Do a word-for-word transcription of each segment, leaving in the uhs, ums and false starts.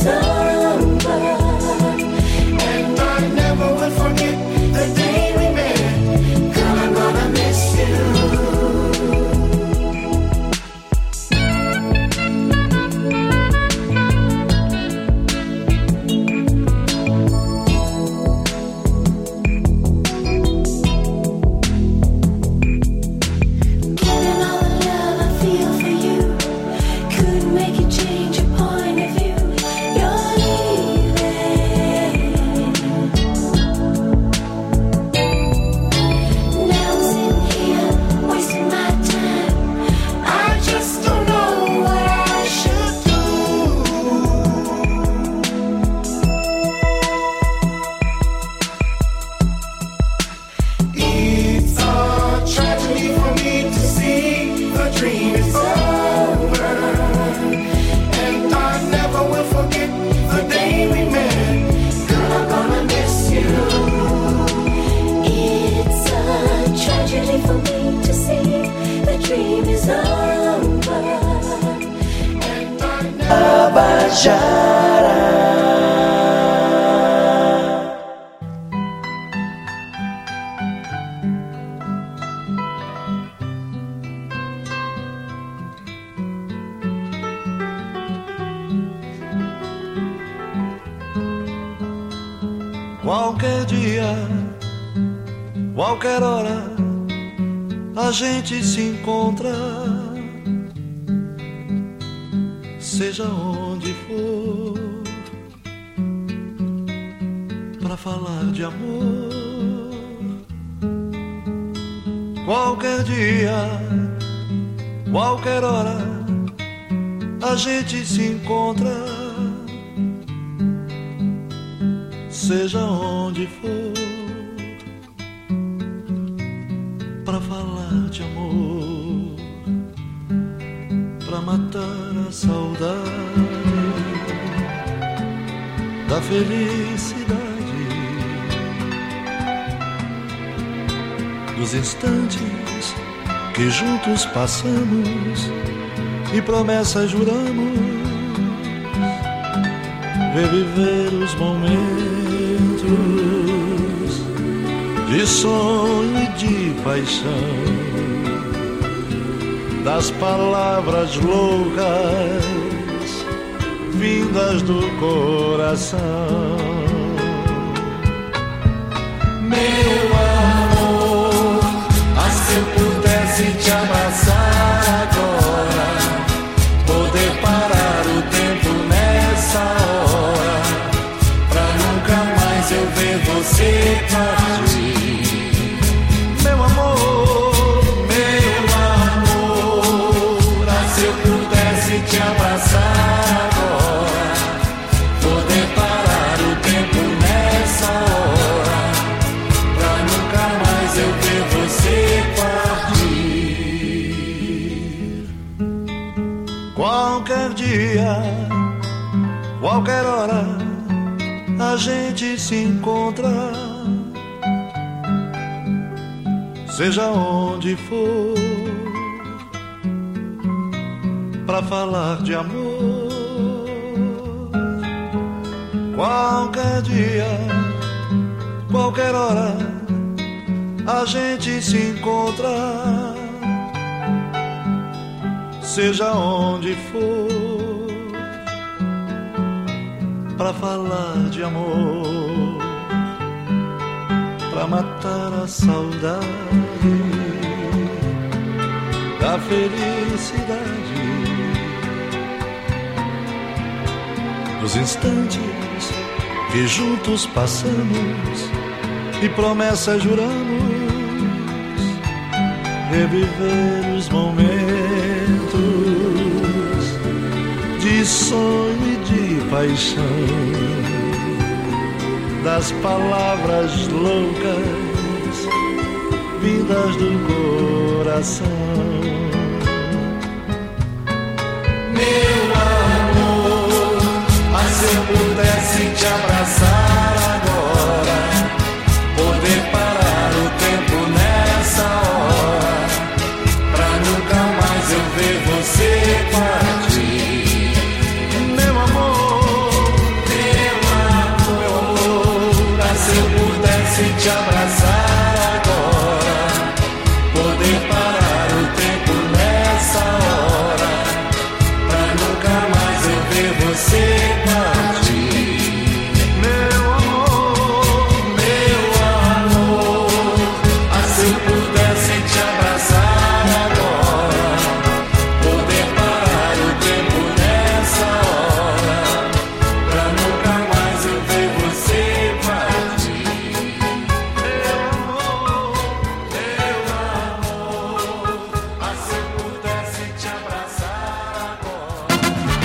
is over, and I never will forget the day we met. Girl, I'm gonna miss you. Qualquer dia, qualquer hora, a gente se encontra, seja onde for, pra falar de amor. Qualquer dia, qualquer hora, a gente se encontra, seja onde for, pra falar de amor, pra matar a saudade da felicidade, dos instantes que juntos passamos e promessas juramos, reviver os momentos de sonho e de paixão, das palavras loucas vindas do coração. Meu amor, ah, se eu pudesse te abraçar agora, poder parar o tempo nessa hora, pra nunca mais eu ver você partir. Meu amor, meu amor, ah, se eu pudesse te abraçar agora, poder parar o tempo nessa hora, pra nunca mais eu ver você partir. Qualquer dia, qualquer hora, a gente se encontra, seja onde for, pra falar de amor. Qualquer dia, qualquer hora, a gente se encontra, seja onde for, pra falar de amor, pra matar a saudade da felicidade, dos instantes que juntos passamos e promessas juramos, reviver os momentos de sonho e de paixão, das palavras loucas vindas do coração. Meu amor, mas se eu pudesse te abraçar agora, poder parar o tempo nessa hora, pra nunca mais eu ver você partir. Meu amor, você partir. Meu amor, meu amor, ah, se eu pudesse te abraçar agora, poder parar o tempo nessa hora, pra nunca mais eu ver você partir. Meu amor, meu amor, ah, se eu pudesse te abraçar agora.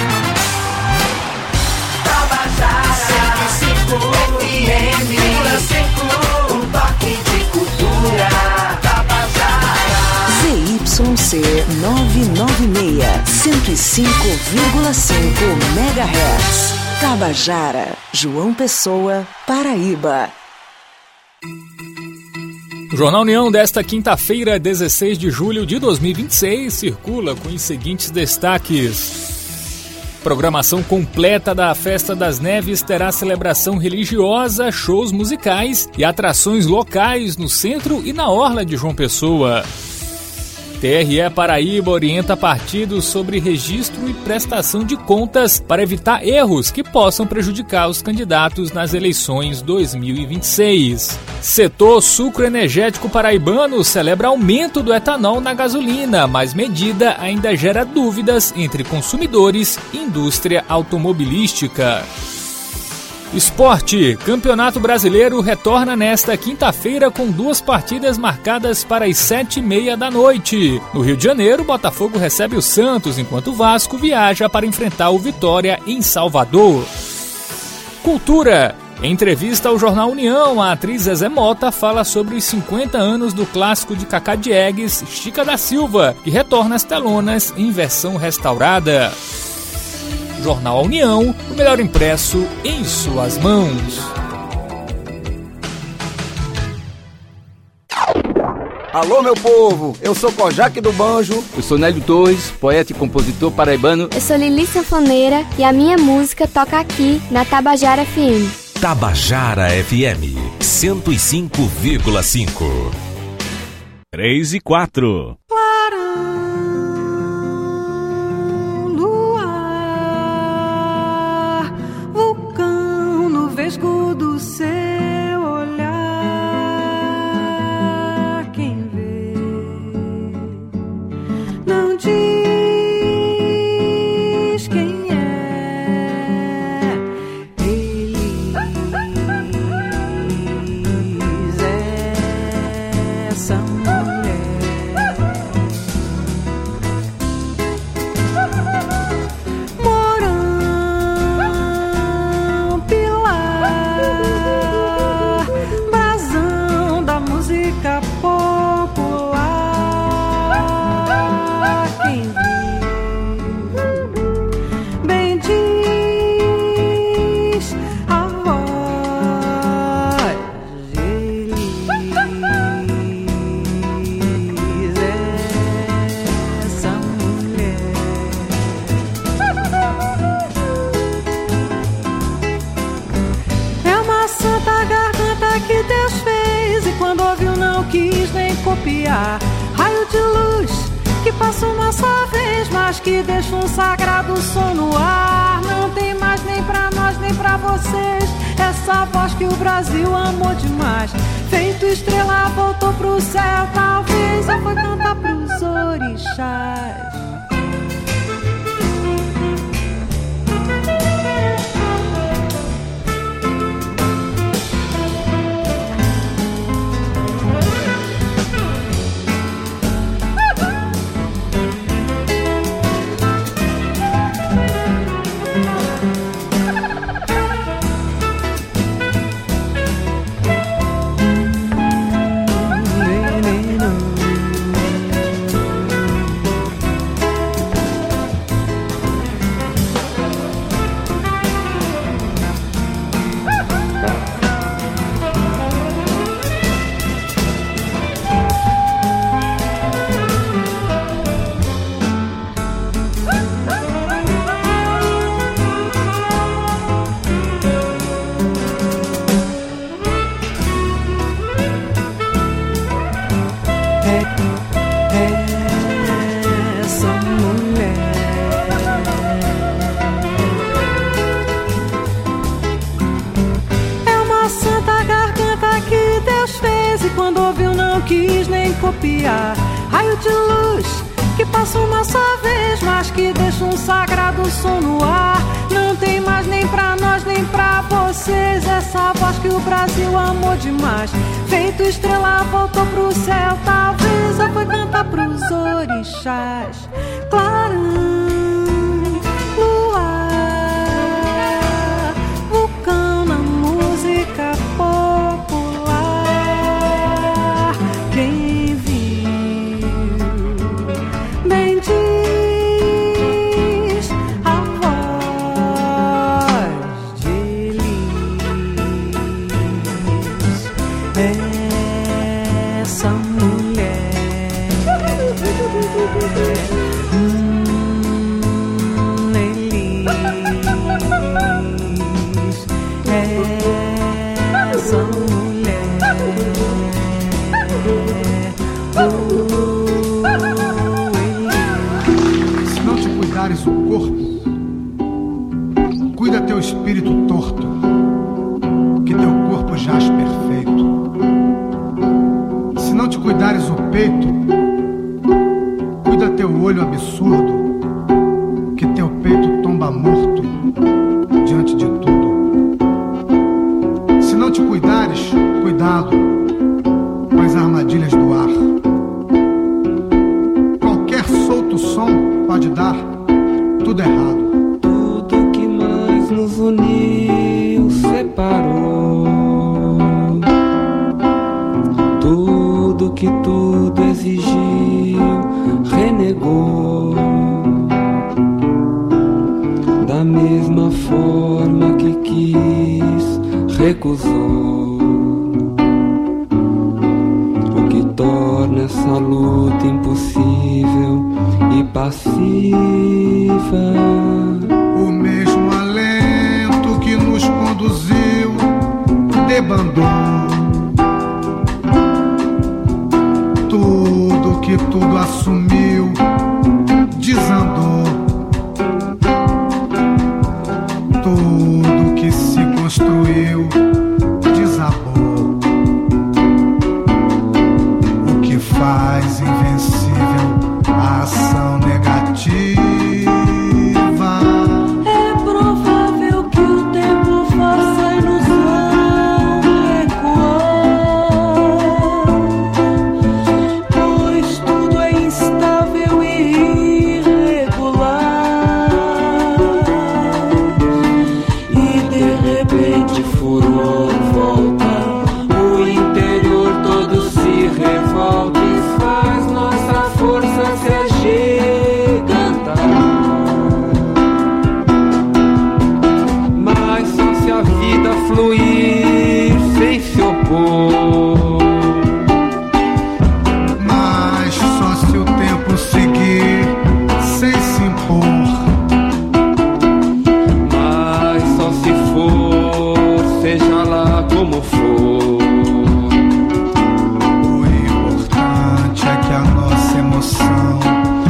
Tabajara cento e cinco F M, um toque de cultura. Tabajara Z Y C novecentos e noventa e seis, cento e cinco vírgula cinco megahertz. Tabajara, João Pessoa, Paraíba. O Jornal União desta quinta-feira, dezesseis de julho de dois mil e vinte e seis, circula com os seguintes destaques. Programação completa da Festa das Neves terá celebração religiosa, shows musicais e atrações locais no centro e na orla de João Pessoa. T R E Paraíba orienta partidos sobre registro e prestação de contas para evitar erros que possam prejudicar os candidatos nas eleições dois mil e vinte e seis. Setor sucroenergético paraibano celebra aumento do etanol na gasolina, mas medida ainda gera dúvidas entre consumidores e indústria automobilística. Esporte. Campeonato Brasileiro retorna nesta quinta-feira com duas partidas marcadas para as sete e meia da noite. No Rio de Janeiro, Botafogo recebe o Santos, enquanto o Vasco viaja para enfrentar o Vitória em Salvador. Cultura. Em entrevista ao Jornal União, a atriz Zezé Mota fala sobre os cinquenta anos do clássico de Cacá Diegues, Chica da Silva, que retorna às telonas em versão restaurada. Jornal União, o melhor impresso em suas mãos. Alô, meu povo, eu sou Kojak do Banjo. Eu sou Nélio Torres, poeta e compositor paraibano. Eu sou Lili Sanfoneira e a minha música toca aqui na Tabajara F M. Tabajara F M, cento e cinco vírgula cinco. três e quatro. Do seu olhar, quem vê não diz quem é. Eles essa mulher. Morão, Pilar, brasão da música popular. Quem viu bem diz a voz. Eles essa mulher. É uma santa garganta que Deus fez, e quando ouviu não quis nem copiar. Raio de luz que passa uma só vez, mas que deixa um sagrado som no ar. Não tem mais nem pra nós nem pra vocês essa voz que o Brasil amou demais. Feito estrela voltou pro céu, talvez ou foi cantar pros orixás. não quis nem copiar. Raio de luz que passa uma só vez, mas que deixa um sagrado som no ar. Não tem mais nem pra nós nem pra vocês essa voz que o Brasil amou demais. Feito estrela voltou pro céu, talvez eu fui cantar pros orixás. Clarão, luar, vulcão na música popular. Quem viu bem diz a voz de Elis, essa mulher. Hum, Elis, essa mulher. Oh, Se não te cuidares o corpo, cuida teu espírito torto, que teu corpo jaz perfeito. Se não te cuidares o peito, cuida teu olho absurdo, que teu peito tomba morto diante de tudo. Se não te cuidares, cuidado com as armadilhas do ar. Qualquer solto som pode dar tudo errado. Tudo que mais nos uniu separou. Tudo que tudo exigiu renegou. Da mesma forma que quis, recusou. O que torna essa luta impossível e passiva. O mesmo alento que nos conduziu debandou. Tudo que tudo assumiu desandou. Tudo que se construiu desabou. O que faz invencível a ação negativa. É provável que o tempo faça a ilusão recuar, pois tudo é instável e irregular. E de repente furor volta, o interior todo se revolta e faz nossa força se agigantar. Mas só se a vida fluir sem se opor. Mas só se o tempo seguir sem se impor. Mas só se for, seja lá como for. O importante é que a nossa emoção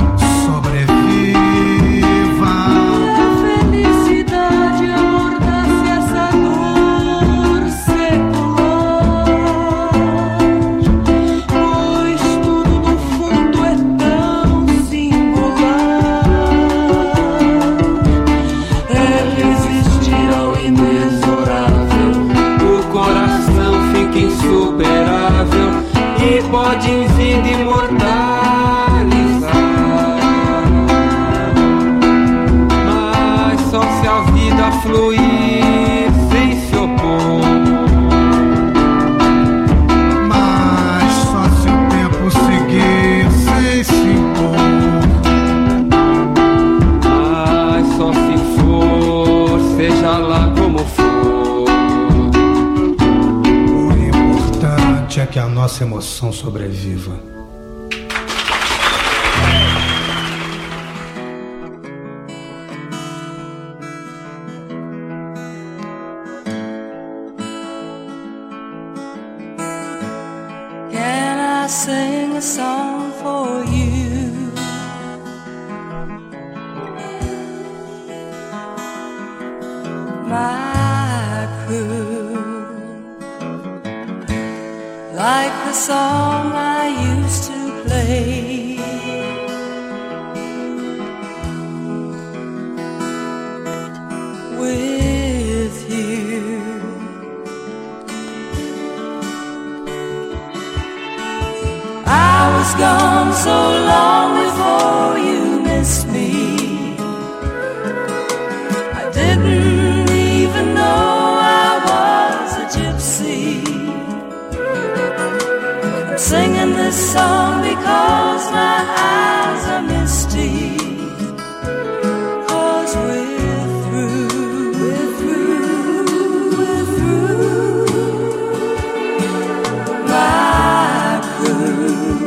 sobreviva. A felicidade amordace essa dor secular, pois tudo no fundo é tão singular. É resistir ao inexorável, O coração fica insuperável e pode em vida imortalizar. Mas só se a vida fluir sem se opor. Mas só se o tempo seguir sem se impor. Mas só se for, seja lá como for. O importante é que a nossa emoção sobreviva. Can I sing a song for you? My crew, like the song I used to play. With you, I was gone so long before you missed me. I didn't even know I was a gypsy. I'm singing this song because my eyes are misty. 'Cause we're through, we're through, we're through. My crew,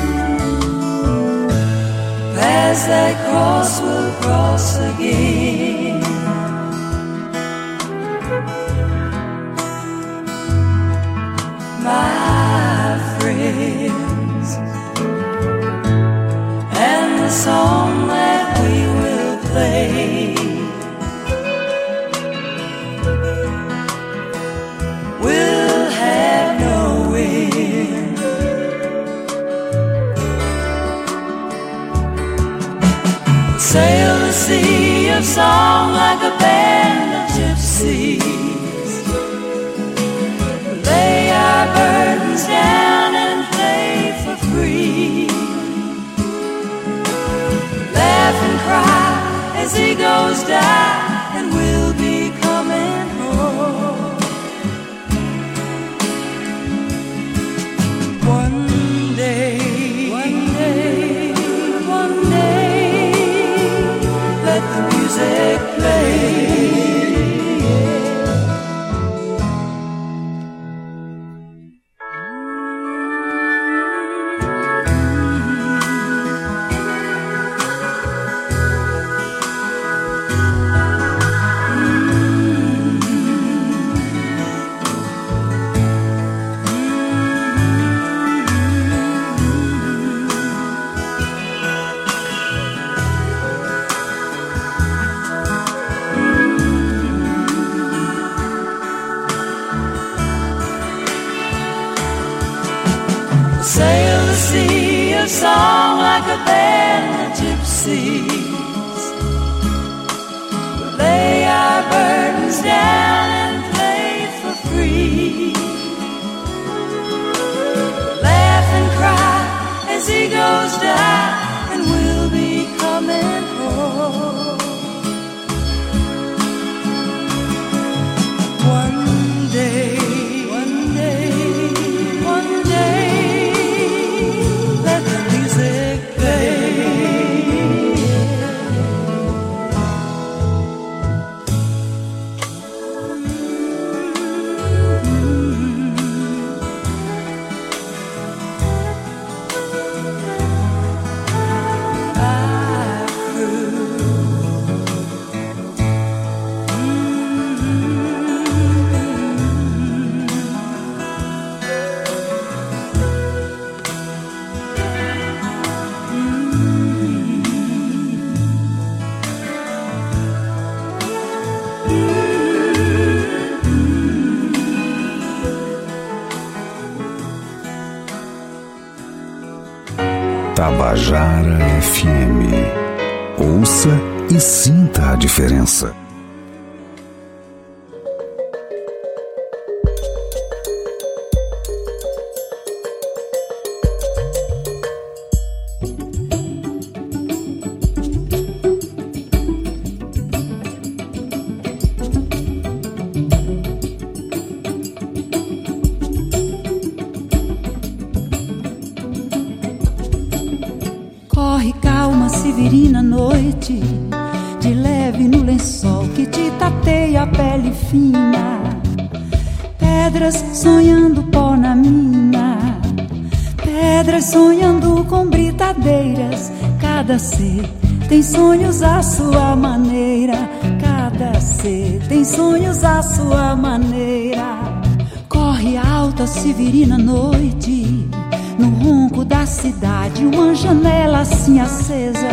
paths that cross will cross again. My friends, and the song that we will play will have no end. Sail the sea of song like a band of gypsies. Lay our burdens down and play for free. Laugh and cry as egos die, and we'll be coming home. One day, one day, one day, let the music play. Sail the sea of song like a band of gypsies. We'll lay our burdens down and play for free. Laugh and cry as egos die, and we'll be coming home. One day, one day, one day, let the music play. Tabajara F M. Ouça e sinta a diferença. Corre calma, severina noite, de leve no lençol que te tateia a pele fina. Pedras sonhando pó na mina, pedras sonhando com britadeiras. Cada ser tem sonhos à sua maneira, cada ser tem sonhos à sua maneira. Corre alta, severina noite, no ronco da cidade, uma janela assim acesa.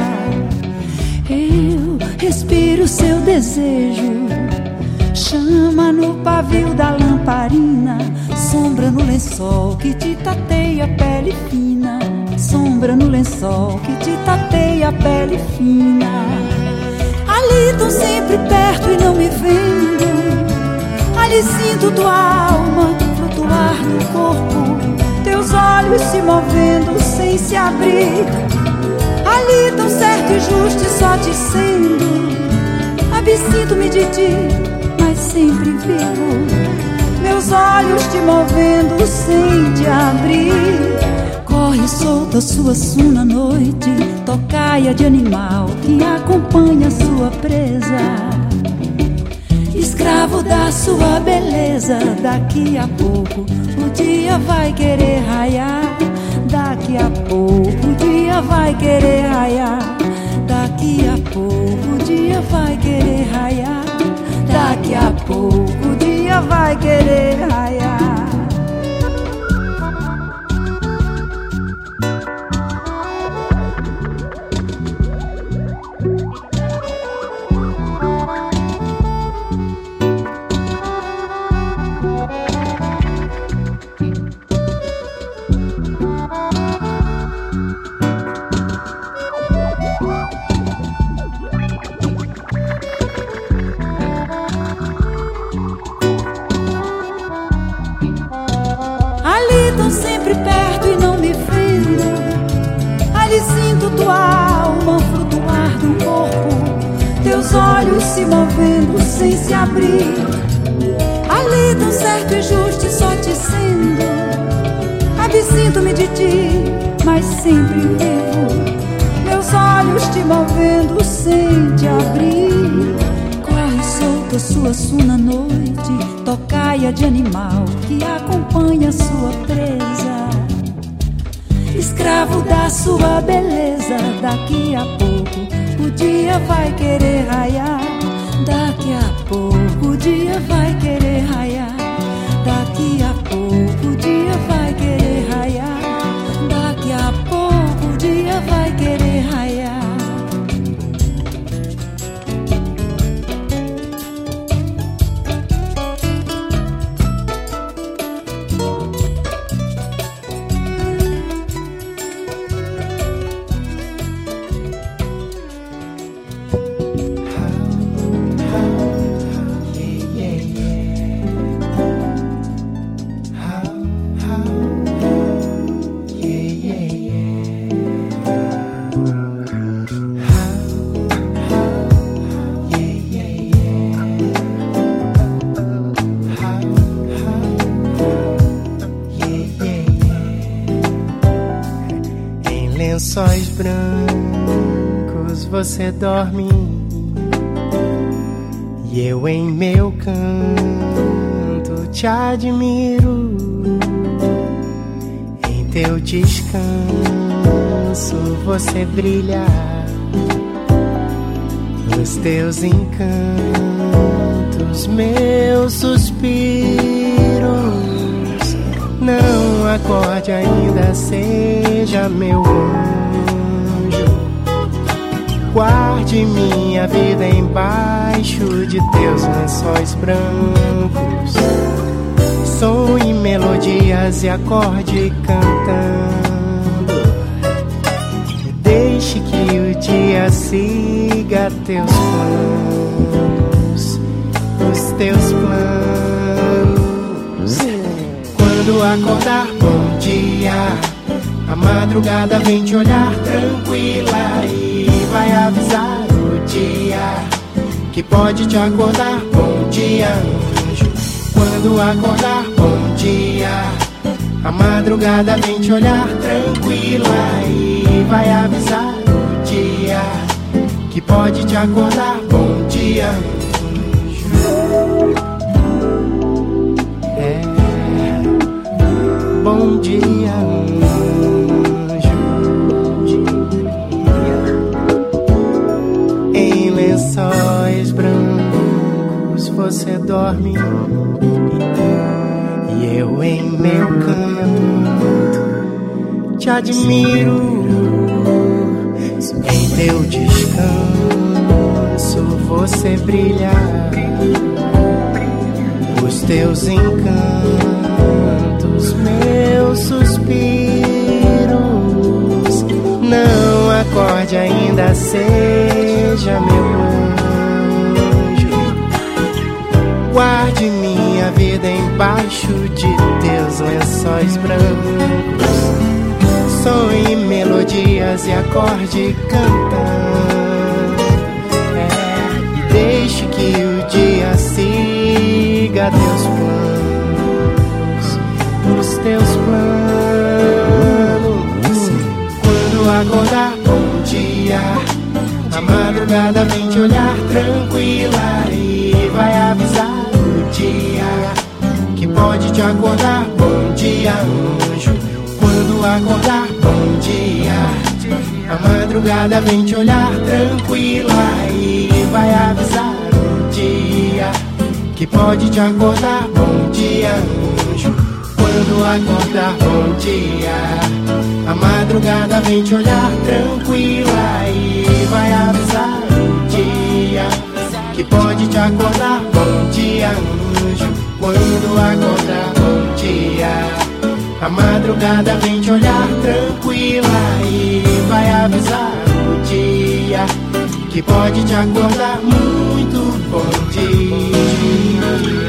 Eu respiro seu desejo, chama no pavio da lamparina, sombra no lençol que te tateia a pele fina. Sombra no lençol que te tateia a pele fina. Ali tão sempre perto e não me vendo. Ali sinto tua alma flutuar no corpo, teus olhos se movendo sem se abrir. Ali tão certo e justo e só te sendo. Absinto-me de ti, mas sempre vivo. Meus olhos te movendo sem te abrir. Corre solta sua suna à noite, tocaia de animal que acompanha sua presa. Escravo da sua beleza, daqui a pouco o dia vai querer raiar. Daqui a pouco o dia vai querer raiar. Daqui a pouco o dia vai querer raiar. Daqui a pouco o dia vai querer raiar. Olhos se movendo sem se abrir. Ali tão certo e justo e só te sendo. Absinto-me de ti, mas sempre vivo. Meus olhos te movendo sem te abrir. Corre solta sua suna à noite, tocaia de animal que acompanha sua presa. Escravo da sua beleza, daqui a pouco o dia vai querer raiar. Daqui a pouco o dia vai querer raiar. Daqui a pouco o dia vai querer raiar. Daqui a pouco o dia vai querer raiar. Lençóis brancos você dorme e eu em meu canto te admiro. Em teu descanso você brilha, nos teus encantos meus suspiros. Não acorde ainda, seja meu anjo. Guarde minha vida embaixo de teus lençóis brancos. Sonhe melodias e acorde cantando. Deixe que o dia siga teus planos, os teus planos. Quando acordar, bom dia. A madrugada vem te olhar tranquila e vai avisar o dia que pode te acordar. Bom dia, anjo. Quando acordar, bom dia. A madrugada vem te olhar tranquila e vai avisar o dia que pode te acordar. Bom dia, anjo. É. Bom dia, anjo. Em lençóis brancos você dorme e eu em meu canto te admiro. Em teu descanso você brilha, os teus encantos seja meu anjo. Guarde minha vida embaixo de teus lençóis brancos. Sonhe melodias e acorde cantando. É, e deixe que o dia siga teus planos, os teus planos. Quando acordar, bom dia. A madrugada vem te olhar tranquila e vai avisar o dia que pode te acordar. Bom dia, anjo. Quando acordar, bom dia. A madrugada vem te olhar tranquila e vai avisar o dia que pode te acordar. Bom dia, anjo. Quando acordar, bom dia. A madrugada vem te olhar tranquila e vai avisar o dia que pode te acordar. Bom dia, anjo. Quando acordar, bom dia. A madrugada vem te olhar tranquila e vai avisar o dia que pode te acordar. Muito bom dia.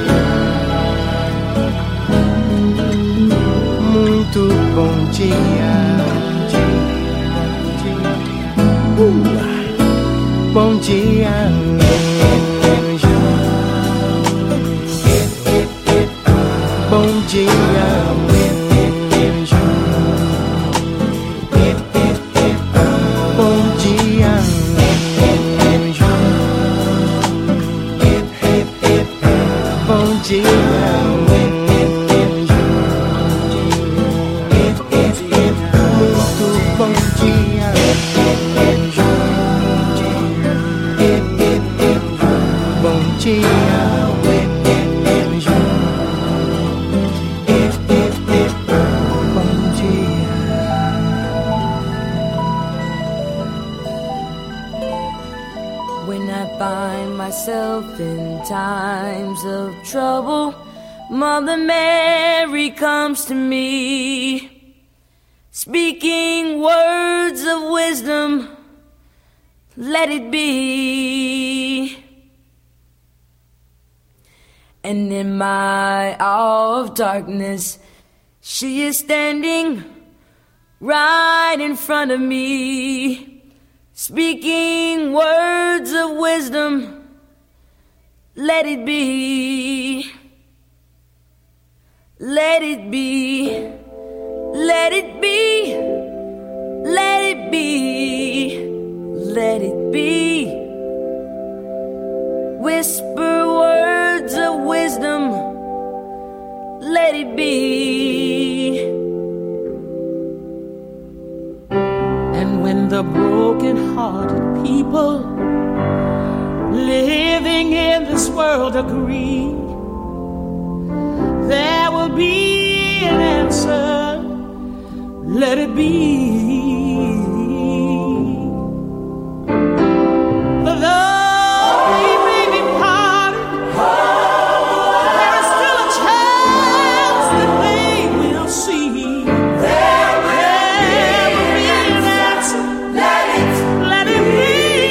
Muito bom dia. Uh, bom dia, anjo. Bom dia, anjo. Bom dia, anjo. Bom dia, in times of trouble, Mother Mary comes to me, speaking words of wisdom, let it be. And in my hour of darkness, she is standing right in front of me, speaking words of wisdom, let it be, let it be, let it be, let it be, let it be. Whisper words of wisdom, let it be. And when the broken-hearted people living in this world agree, there will be an answer, let it be. For though we may be parted, there is still a chance that they will see. There will be an answer, let it, let it be.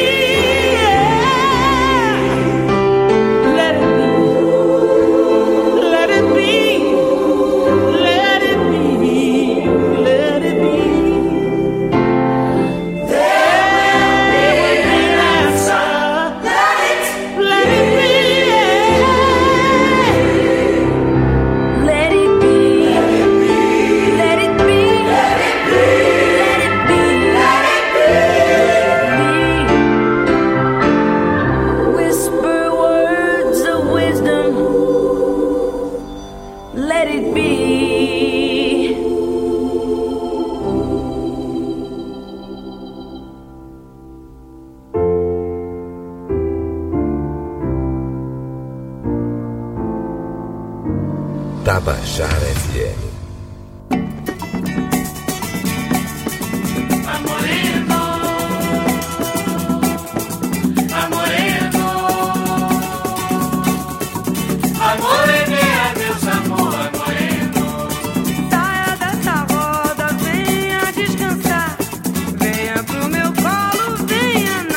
Tabajara F M. Saia dessa roda, venha descansar. Venha pro meu colo, venha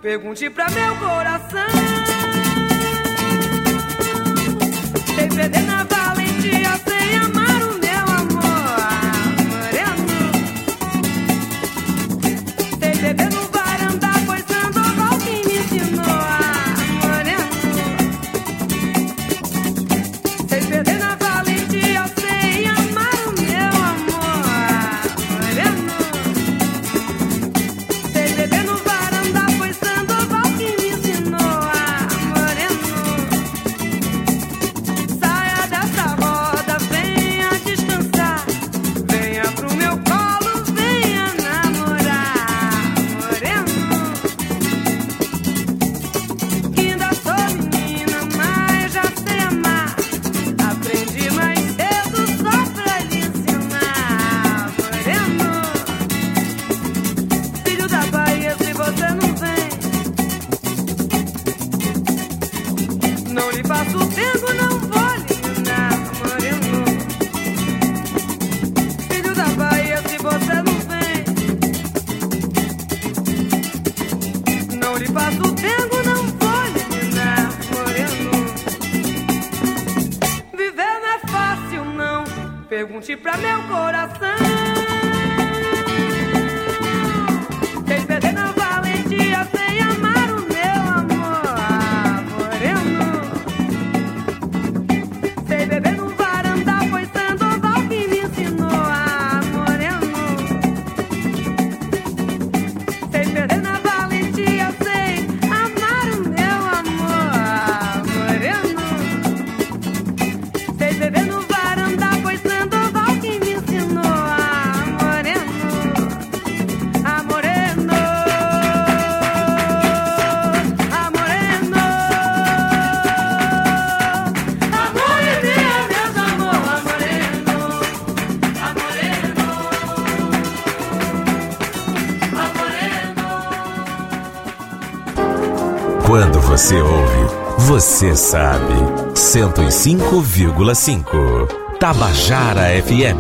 Pergunte pra meu coração. Sem perder na valentia, sem amar o meu amor moreno. Sem beber no varanda, pois Sandoval quem me ensinou a moreno. Sem perder na valentia, sem amar o meu amor moreno. Sem beber no varanda, pois Sandoval quem me ensinou a moreno. Saia dessa roda, venha descansar. Venha pro meu colo, venha namorar moreno. Ainda sou menina, mas já sei amar. Aprendi mais cedo só pra lhe ensinar moreno. Filho da Bahia, se você não vem, não lhe passo o tempo, não vou lhe ensinar moreno. Filho da Bahia, se você não vem, não lhe passo o tempo, não vou lhe ensinar moreno. Viver não é fácil, não. Pergunte pra meu coração. Sem perder na valentia, sem amar o meu amor moreno. Sem beber no varanda, pois Sandoval que me ensinou a moreno. Sem perder na valentia, sem amar o meu amor moreno. Sem beber no varanda, pois Sandoval que me ensinou a moreno. A moreno. A moreno. A moreninha, meus amor, a moreno. A moreno. A moreno. Quando você ouve, você sabe. cento e cinco vírgula cinco Tabajara F M.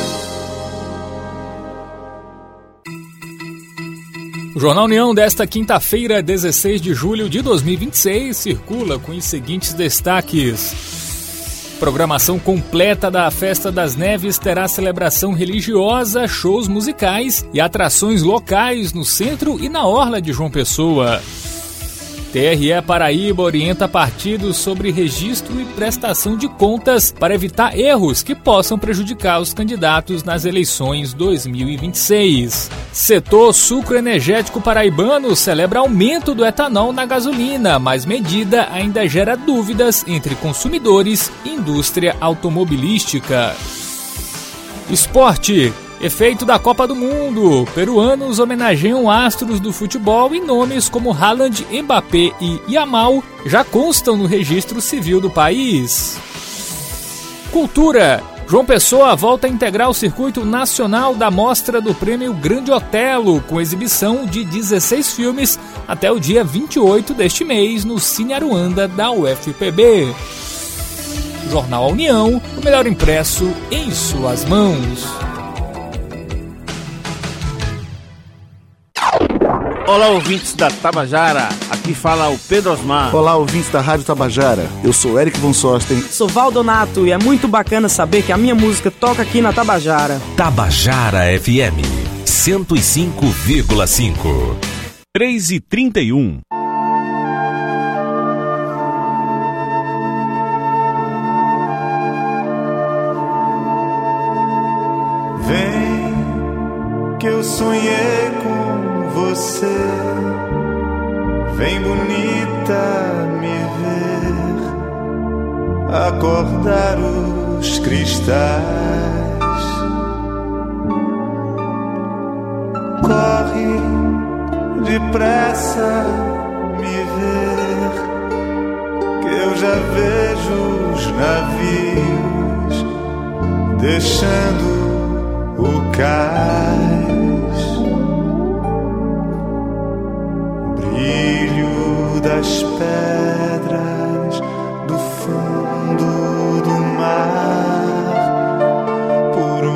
O Jornal União desta quinta-feira, dezesseis de julho de dois mil e vinte e seis, circula com os seguintes destaques. Programação completa da Festa das Neves terá celebração religiosa, shows musicais e atrações locais no centro e na orla de João Pessoa. T R E Paraíba orienta partidos sobre registro e prestação de contas para evitar erros que possam prejudicar os candidatos nas eleições dois mil e vinte e seis. Setor sucroenergético paraibano celebra aumento do etanol na gasolina, mas medida ainda gera dúvidas entre consumidores e indústria automobilística. Esporte. Efeito da Copa do Mundo. Peruanos homenageiam astros do futebol e nomes como Haaland, Mbappé e Yamal já constam no registro civil do país. Cultura. João Pessoa volta a integrar o circuito nacional da mostra do Prêmio Grande Otelo, com exibição de dezesseis filmes até o dia vinte e oito deste mês no Cine Aruanda da U F P B. Jornal União, o melhor impresso em suas mãos. Olá, ouvintes da Tabajara, aqui fala o Pedro Osmar. Olá, ouvintes da Rádio Tabajara, eu sou Eric Von Sosten. Sou Valdonato e é muito bacana saber que a minha música toca aqui na Tabajara. Tabajara F M, cento e cinco vírgula cinco. três e trinta e um. Vem, que eu sonhei com você. Vem, bonita, me ver acordar os cristais. Corre depressa, me ver, que eu já vejo os navios deixando o cais. Brilho das pedras do fundo do mar, por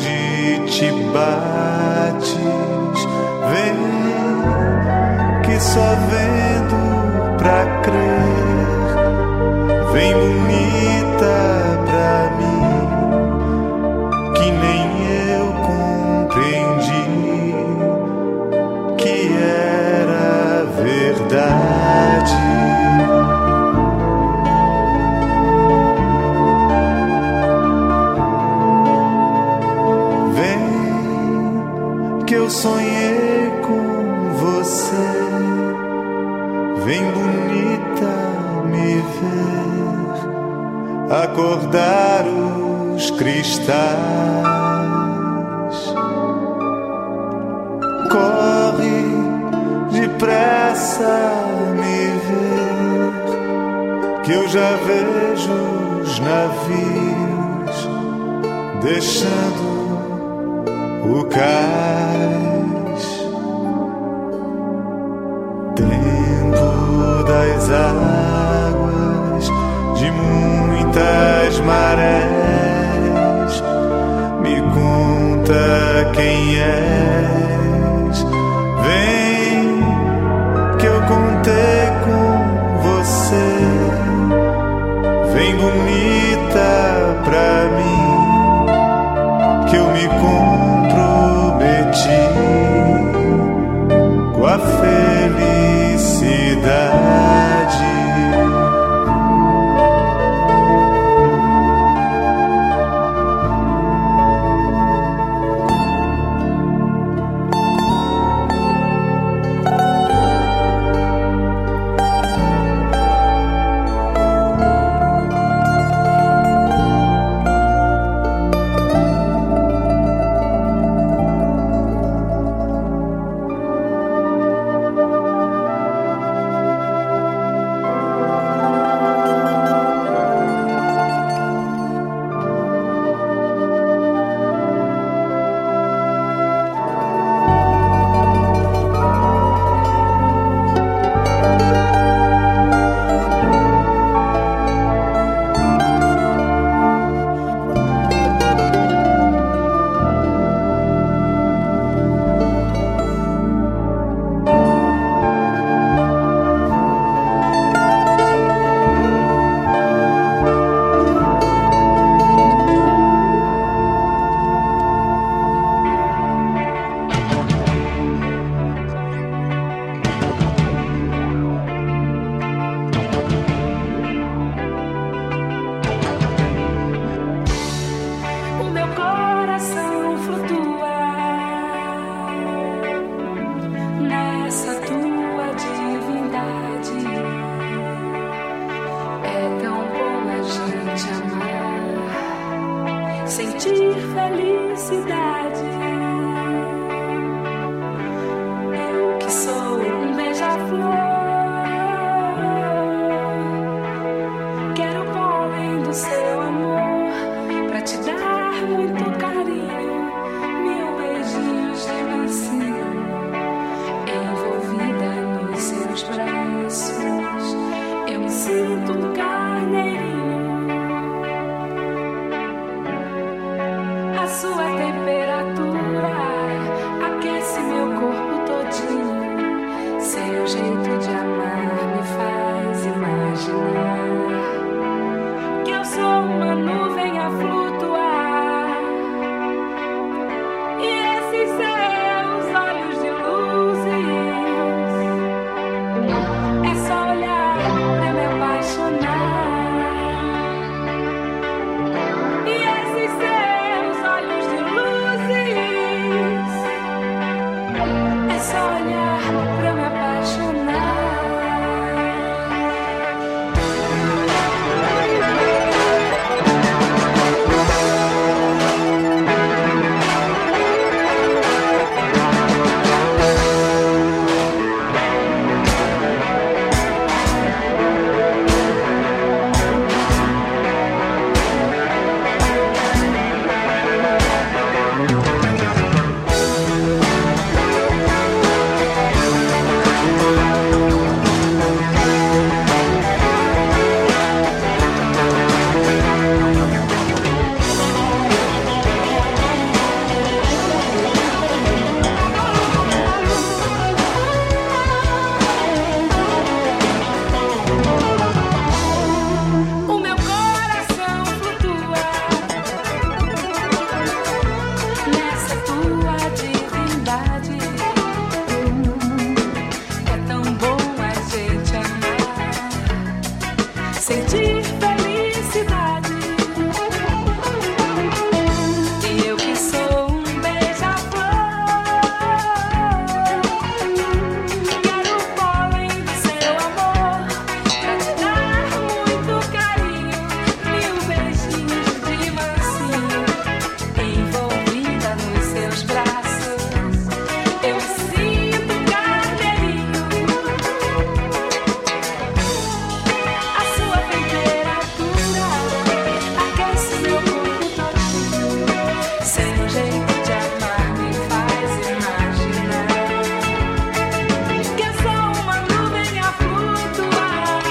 onde te bates, vem, que só vendo pra crer. Vem bonita pra mim, que nem eu compreendi que era verdade. Eu sonhei com você, vem bonita me ver, acordar os cristais. Corre depressa me ver, que eu já vejo os navios deixando o cais. Tempo das águas, de muitas marés, me conta quem és. Vem que eu contei com você, vem bonita pra mim, que eu me comprometi com a felicidade. E esses seus olhos de luz Seu jeito de amar me faz imaginar que é só uma nuvem a flutuar.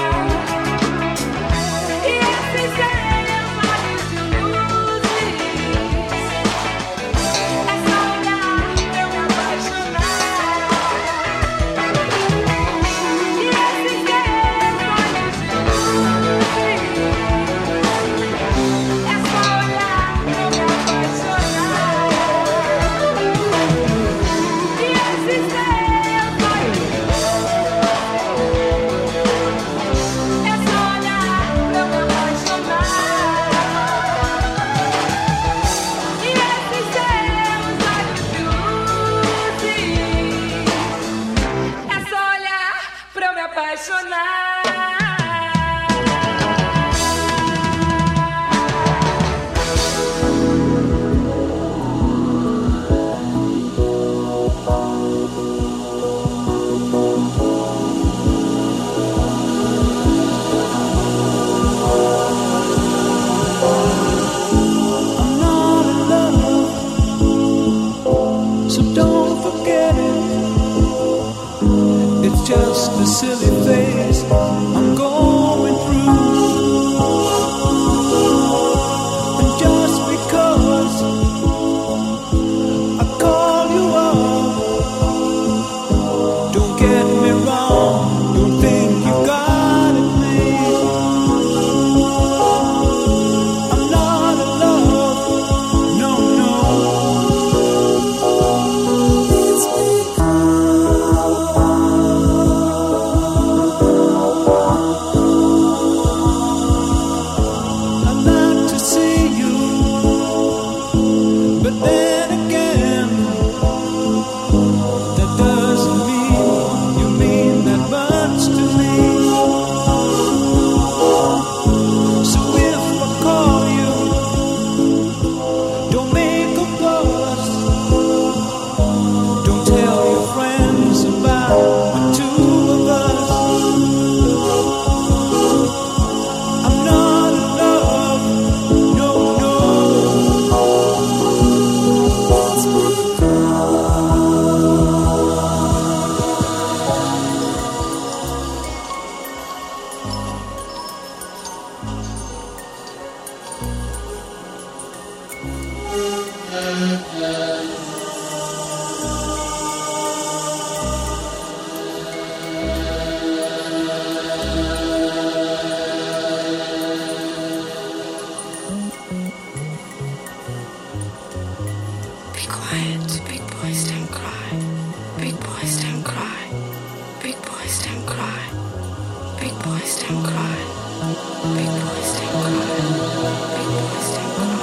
E esses seus olhos de luzes, é só olhar pra eu me apaixonar. E esses seus olhos de luzes, é só olhar pra eu me apaixonar. E esses seus olhos, é só olhar pra eu me apaixonar. E esses seus olhos de luzes, é só olhar pra eu me apaixonar. I'm not in love, so don't forget it. It's just a silly phase I'm going through. And just because I call you up, don't get me wrong, don't think you got it made. I'm not in love, no, no. It's I'd like to see you, but then again, that doesn't mean you mean that much to me. So if I call you, don't make a fuss. Don't tell your friends about the two of us. I'm not in love, no, no. Be quiet, big boys don't cry. Big boys don't cry. Big boys don't cry. Big boys don't cry. Big boys don't cry. Big boys don't cry.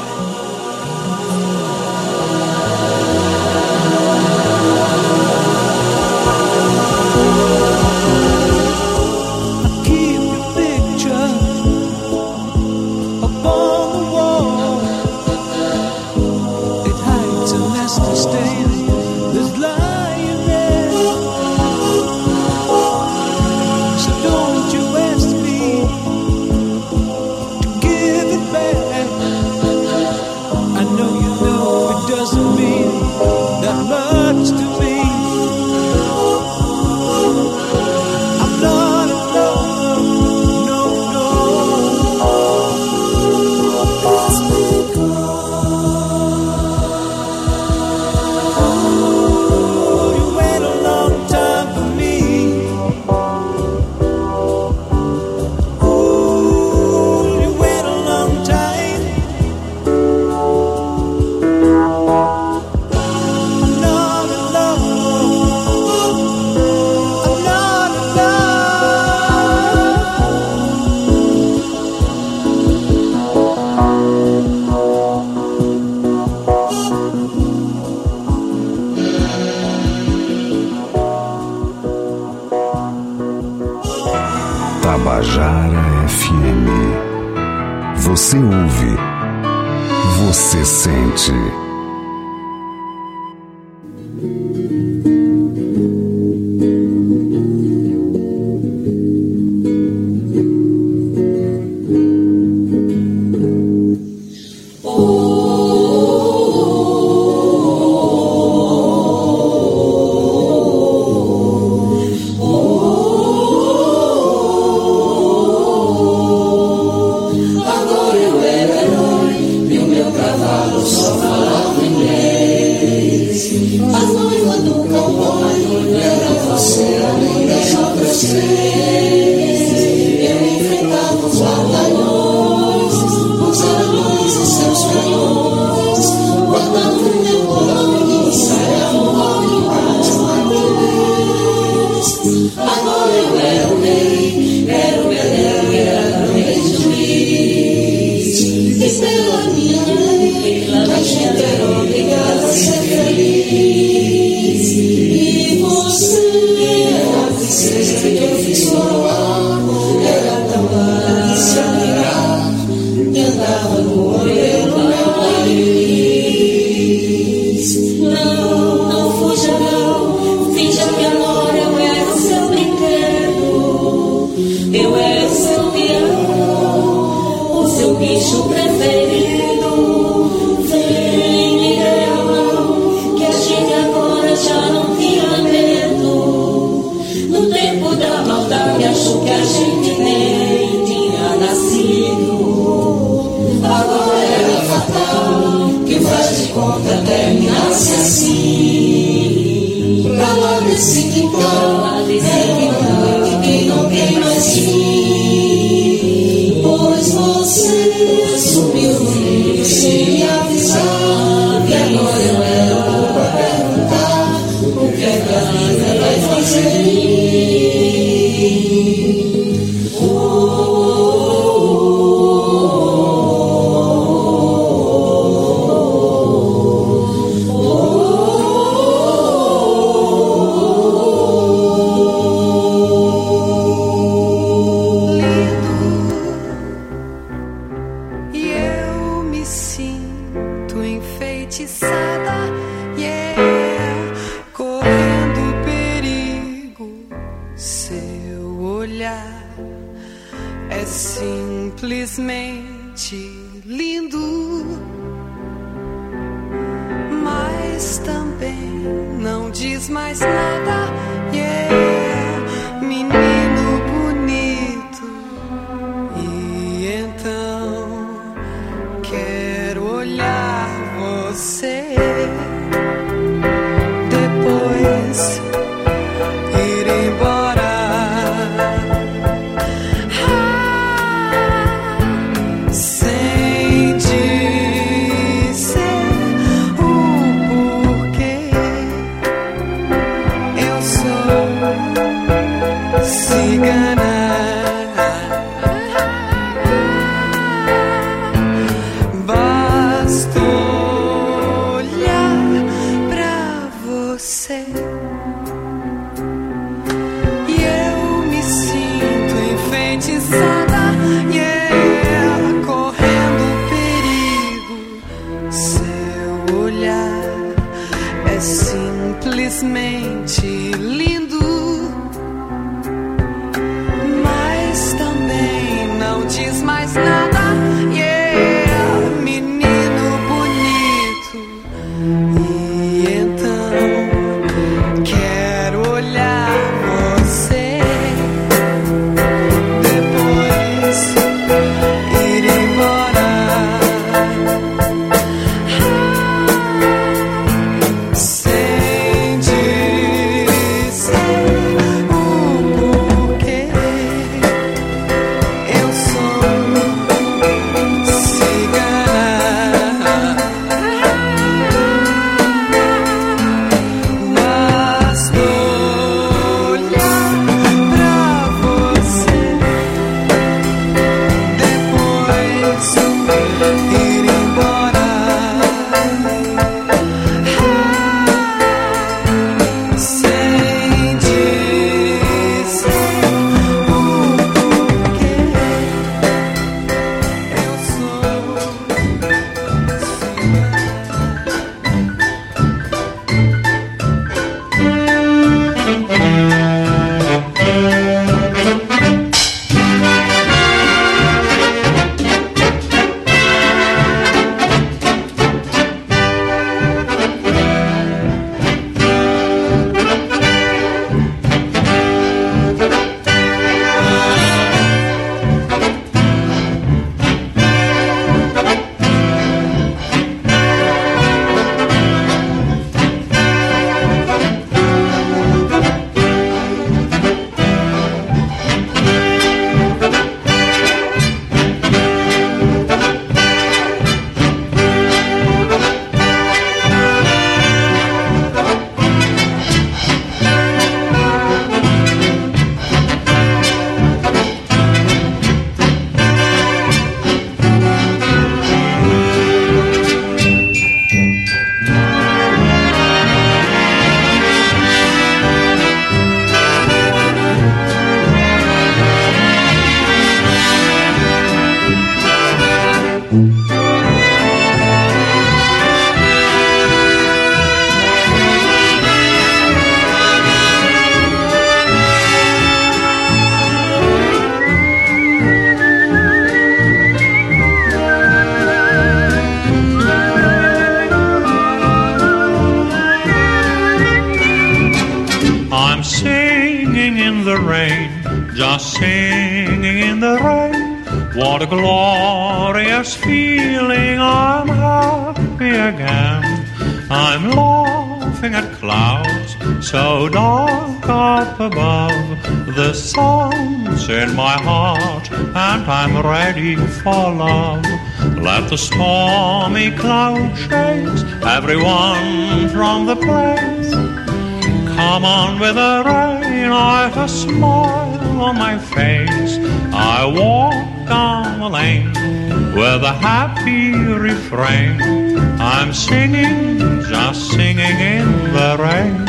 I keep your picture up on the wall. It hides a nasty stain that's lying there. So don't you ask me to give it back. I know you know it doesn't mean that much to me. I'm not in love, no, no. It's Ooh, you wait a long time for me. Ooh, you wait a long time. I'm not in love. I'm not in Tabajara F M. Você ouve, você sente. Oh eu enfrentava os batalhões, os anões e seus canhões, guardando meu nome, ensaiava o rock mais uma vez. Agora eu era o rei, era o Bedel, era o rei juiz, e pela minha lei, a gente era obrigada a ser feliz. E você era a princesa que eu fiz coroar, era tão rara de se alegrar, e andava no olho do meu país. Não, não fuja não, finja que agora eu era o seu brinquedo, eu era o seu peão, o seu bicho preferido. Vem me der a mão, que a gente agora já não tinha medo. No tempo da maldade achou que a gente nem tinha nascido. Agora era fatal que faz de conta terminasse assim. Pra lá desse quintal, é que quem não tem mais fim. Pois você subiu no meio sem me avisar, e agora eu era louco pra perguntar o que é que a vida vai fazer em mim. Oh, oh, oh, oh, E eu me sinto enfeitiçada, yeah, correndo perigo. Seu olhar é simplesmente lindo, mas também não diz mais nada, yeah, menino bonito. E então quero olhar você, depois ir embora. Ah, sem dizer o porquê. Eu sou cigana. Basta olhar pra você e eu me sinto enfeitiçada, yeah, correndo perigo. Seu olhar é simplesmente lindo, mas também não diz mais nada, yeah, menino bonito. E então quero olhar você, depois ir embora. Sem dizer o porquê. Eu sou rain, just singing in the rain. What a glorious feeling, I'm happy again. I'm laughing at clouds so dark up above. The sun's in my heart and I'm ready for love. Let the stormy cloud chase everyone from the place. Come on with the rain, I've a smile on my face. I walk down the lane with a happy refrain. I'm singing, just singing in the rain.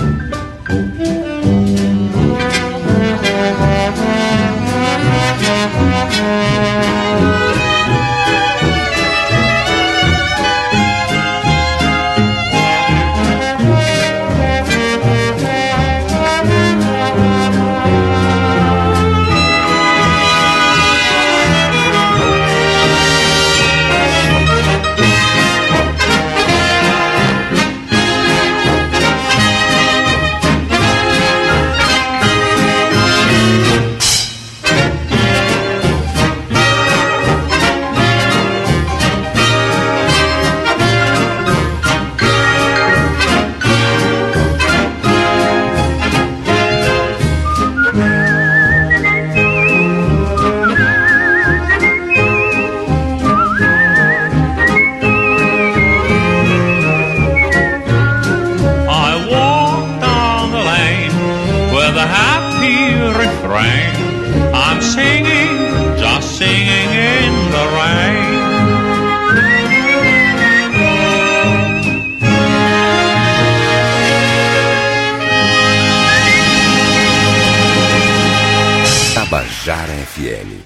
Tabajara F M.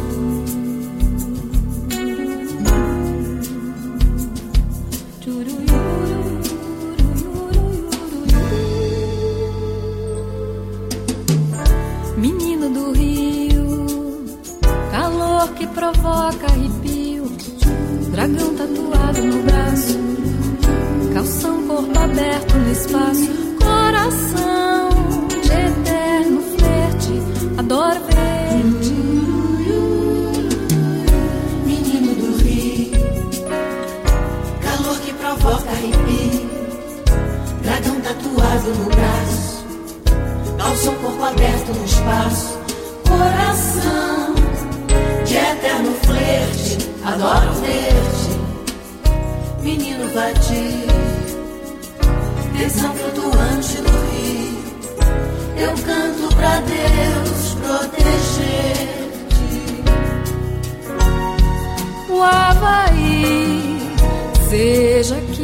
Menino do Rio, calor que provoca arrepio, dragão tatuado no braço, calção corpo aberto no espaço, coração de eterno flerte, adoro ver-te. Menino do Rio, calor que provoca arrepio, dragão tatuado no braço, calção corpo aberto no espaço, coração de eterno flerte, adoro ver-te. Menino vadio, tensão flutuante do rio, eu canto pra Deus proteger-te. O Havaí, seja que